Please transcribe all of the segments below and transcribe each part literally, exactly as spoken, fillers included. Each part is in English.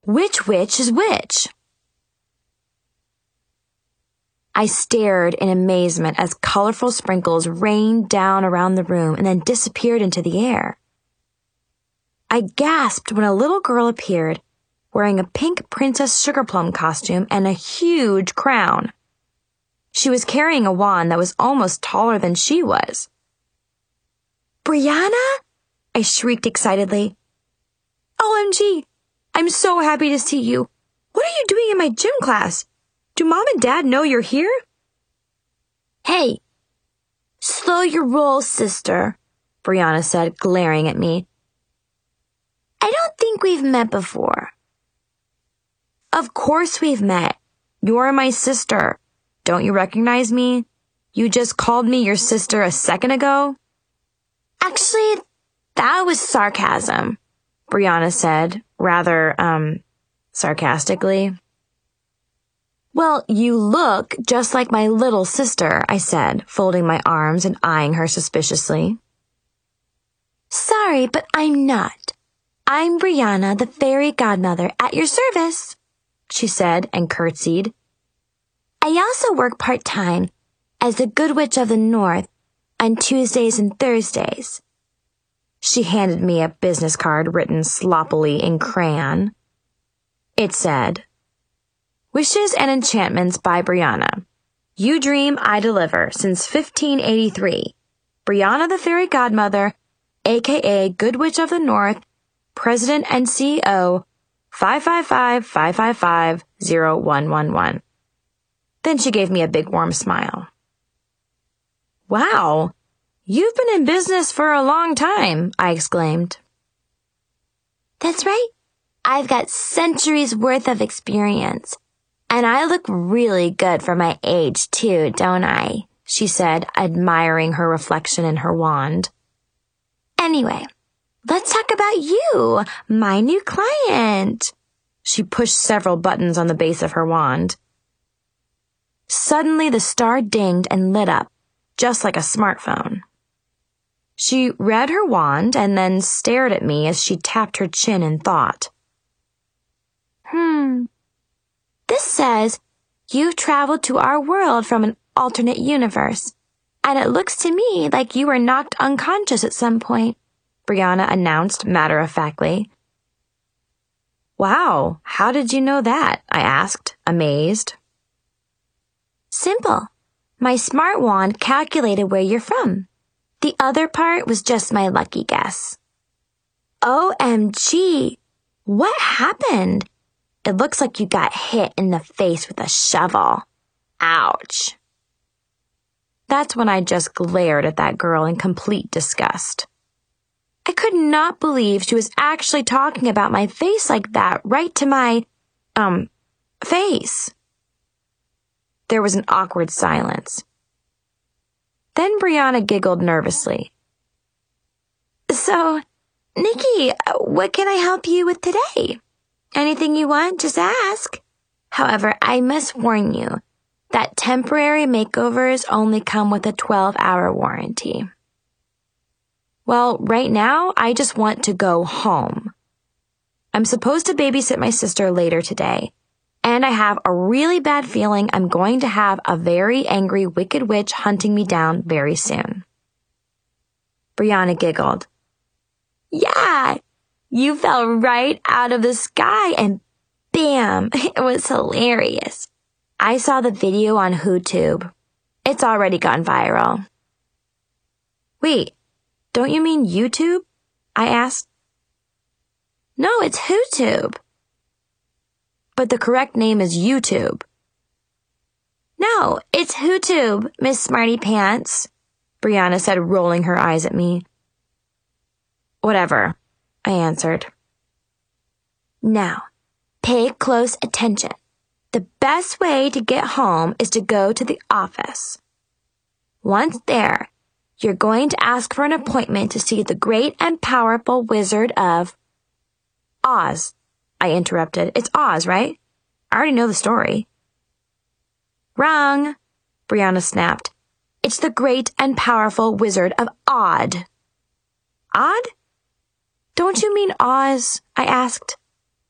Which witch is which? I stared in amazement as colorful sprinkles rained down around the room and then disappeared into the air. I gasped when a little girl appeared, wearing a pink Princess Sugarplum costume and a huge crown. She was carrying a wand that was almost taller than she was. "Brianna?" I shrieked excitedly. "O M G! I'm so happy to see you. What are you doing in my gym class? Do Mom and Dad know you're here?" "Hey, slow your roll, sister," Brianna said, glaring at me. "I don't think we've met before." "Of course we've met. You're my sister. Don't you recognize me? You just called me your sister a second ago." "Actually, that was sarcasm," Brianna said, rather, um, sarcastically. "Well, you look just like my little sister," I said, folding my arms and eyeing her suspiciously. "Sorry, but I'm not. I'm Brianna, the fairy godmother, at your service," she said and curtsied. "I also work part-time as the Good Witch of the North on Tuesdays and Thursdays." She handed me a business card written sloppily in crayon. It said, "Wishes and Enchantments by Brianna. You dream, I deliver since fifteen eighty-three. Brianna the Fairy Godmother, aka Good Witch of the North, President and C E O, five five five, five five five, zero one one one. Then she gave me a big warm smile. "Wow, you've been in business for a long time," I exclaimed. "That's right. I've got centuries worth of experience. And I look really good for my age, too, don't I?" she said, admiring her reflection in her wand. "Anyway, let's talk about you, my new client." She pushed several buttons on the base of her wand. Suddenly, the star dinged and lit up, just like a smartphone. She read her wand and then stared at me as she tapped her chin in thought. Hmm... This says you've traveled to our world from an alternate universe, and it looks to me like you were knocked unconscious at some point," Brianna announced matter-of-factly. "Wow, how did you know that?" I asked, amazed. "Simple. My smart wand calculated where you're from. The other part was just my lucky guess." O M G! What happened? "It looks like you got hit in the face with a shovel. Ouch." That's when I just glared at that girl in complete disgust. I could not believe she was actually talking about my face like that right to my, um, face. There was an awkward silence. Then Brianna giggled nervously. "So, Nikki, what can I help you with today? Anything you want, just ask. However, I must warn you that temporary makeovers only come with a twelve-hour warranty." "Well, right now, I just want to go home. I'm supposed to babysit my sister later today, and I have a really bad feeling I'm going to have a very angry wicked witch hunting me down very soon." Brianna giggled. "Yeah! You fell right out of the sky and bam, it was hilarious. I saw the video on YouTube. It's already gone viral." "Wait, don't you mean YouTube?" I asked. "No, it's HooTube." "But the correct name is YouTube." "No, it's HooTube, Miss Smarty Pants," Brianna said, rolling her eyes at me. "Whatever," I answered. "Now, pay close attention. The best way to get home is to go to the office. Once there, you're going to ask for an appointment to see the great and powerful Wizard of Oz," I interrupted. "It's Oz, right? I already know the story." "Wrong," Brianna snapped. "It's the great and powerful Wizard of Odd." "Odd? Don't you mean Oz?" I asked.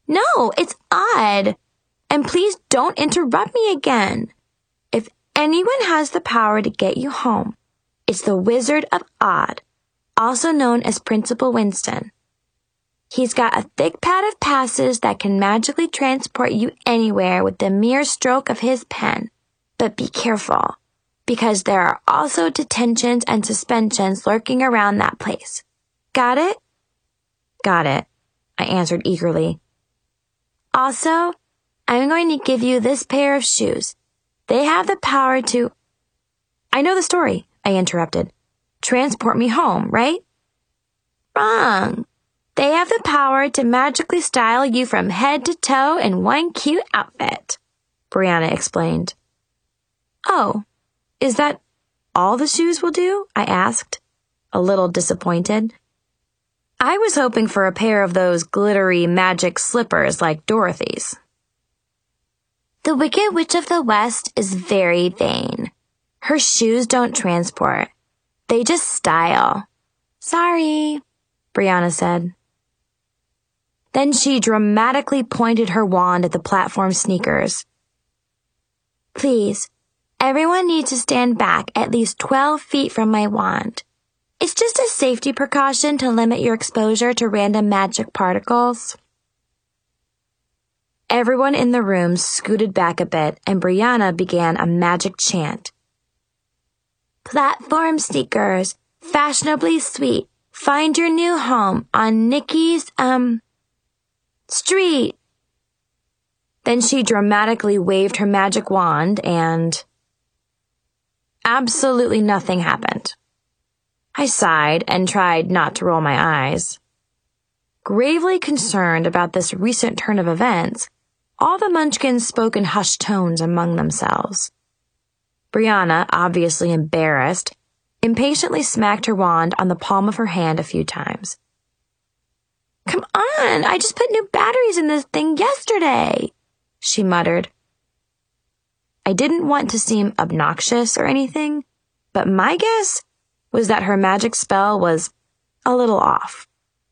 No, it's odd. And please don't interrupt me again. If anyone has the power to get you home, it's the Wizard of Odd, also known as Principal Winston. He's got a thick pad of passes that can magically transport you anywhere with the mere stroke of his pen. But be careful, because there are also detentions and suspensions lurking around that place. Got it? Got it, I answered eagerly. Also, I'm going to give you this pair of shoes. They have the power to... I know the story, I interrupted. Transport me home, right? Wrong. They have the power to magically style you from head to toe in one cute outfit, Brianna explained. Oh, is that all the shoes will do? I asked, a little disappointed. I was hoping for a pair of those glittery magic slippers like Dorothy's. The Wicked Witch of the West is very vain. Her shoes don't transport. They just style. Sorry, Brianna said. Then she dramatically pointed her wand at the platform sneakers. Please, everyone needs to stand back at least twelve feet from my wand. It's just a safety precaution to limit your exposure to random magic particles. Everyone in the room scooted back a bit, and Brianna began a magic chant. Platform sneakers, fashionably sweet, find your new home on Nikki's, um, street. Then she dramatically waved her magic wand, and absolutely nothing happened. I sighed and tried not to roll my eyes. Gravely concerned about this recent turn of events, all the Munchkins spoke in hushed tones among themselves. Brianna, obviously embarrassed, impatiently smacked her wand on the palm of her hand a few times. Come on, I just put new batteries in this thing yesterday, she muttered. I didn't want to seem obnoxious or anything, but my guess was that her magic spell was a little off.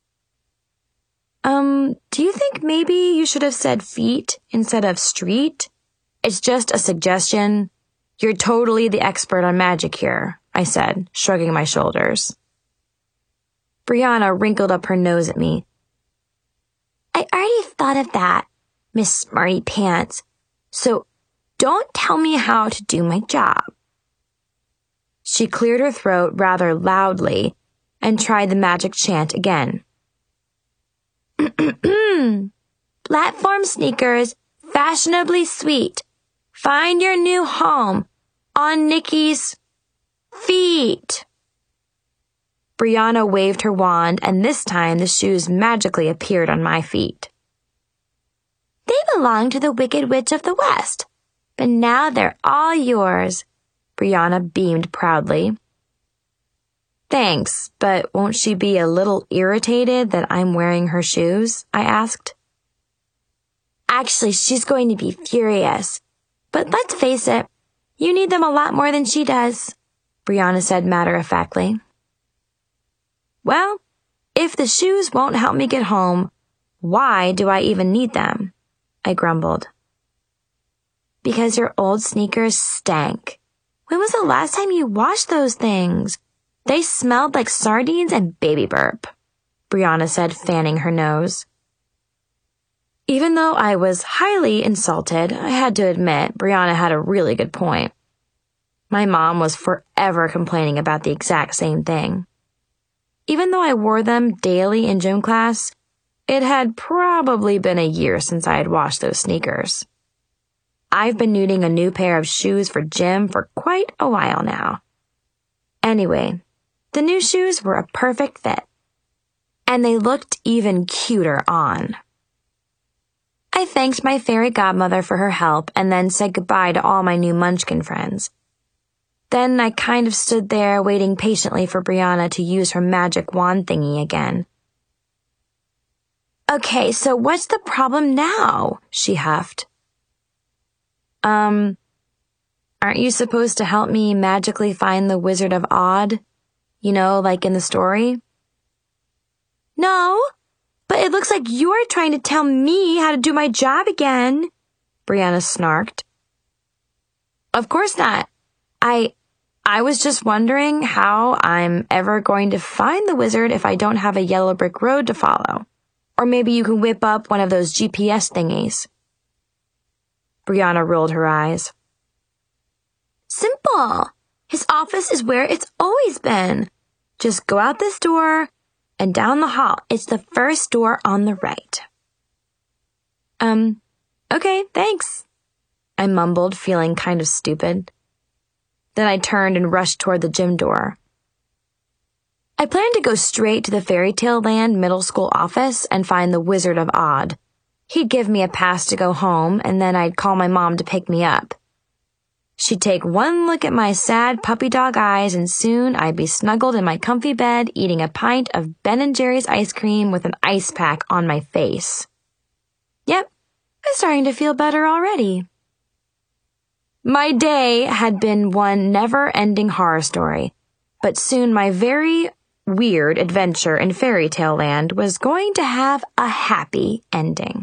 Um, do you think maybe you should have said feet instead of street? It's just a suggestion. You're totally the expert on magic here, I said, shrugging my shoulders. Brianna wrinkled up her nose at me. I already thought of that, Miss Smarty Pants, so don't tell me how to do my job. She cleared her throat rather loudly and tried the magic chant again. Platform sneakers, fashionably sweet. Find your new home on Nikki's feet. Brianna waved her wand, and this time the shoes magically appeared on my feet. They belong to the Wicked Witch of the West, but now they're all yours. Brianna beamed proudly. Thanks, but won't she be a little irritated that I'm wearing her shoes? I asked. Actually, she's going to be furious. But let's face it, you need them a lot more than she does, Brianna said matter-of-factly. Well, if the shoes won't help me get home, why do I even need them? I grumbled. Because your old sneakers stank. When was the last time you washed those things? They smelled like sardines and baby burp, Brianna said, fanning her nose. Even though I was highly insulted, I had to admit Brianna had a really good point. My mom was forever complaining about the exact same thing. Even though I wore them daily in gym class, it had probably been a year since I had washed those sneakers. I've been needing a new pair of shoes for gym for quite a while now. Anyway, the new shoes were a perfect fit, and they looked even cuter on. I thanked my fairy godmother for her help and then said goodbye to all my new Munchkin friends. Then I kind of stood there waiting patiently for Brianna to use her magic wand thingy again. Okay, so what's the problem now? She huffed. Um, aren't you supposed to help me magically find the Wizard of Odd? You know, like in the story? No, But it looks like you're trying to tell me how to do my job again, Brianna snarked. Of course not. I, I was just wondering how I'm ever going to find the wizard if I don't have a yellow brick road to follow. Or maybe you can whip up one of those G P S thingies. Brianna rolled her eyes. Simple. His office is where it's always been. Just go out this door and down the hall. It's the first door on the right. Um, okay, thanks, I mumbled, feeling kind of stupid. Then I turned and rushed toward the gym door. I planned to go straight to the Fairy Tale Land middle school office and find the Wizard of Odd. He'd give me a pass to go home, and then I'd call my mom to pick me up. She'd take one look at my sad puppy dog eyes, and soon I'd be snuggled in my comfy bed eating a pint of Ben and Jerry's ice cream with an ice pack on my face. Yep, I'm starting to feel better already. My day had been one never-ending horror story, but soon my very weird adventure in Fairy Tale Land was going to have a happy ending.